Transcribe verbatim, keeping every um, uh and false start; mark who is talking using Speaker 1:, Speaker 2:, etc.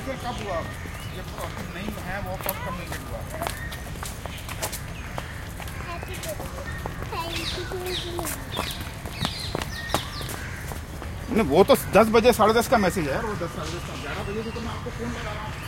Speaker 1: फिर कब हुआ ये नहीं है वो कब कम्युनिकेट हुआ? नहीं वो तो दस बजे साढ़े दस का मैसेज है यार, वो दस साढ़े दस का ग्यारह बजे से तो मैं आपको फोन लगा रहा हूँ।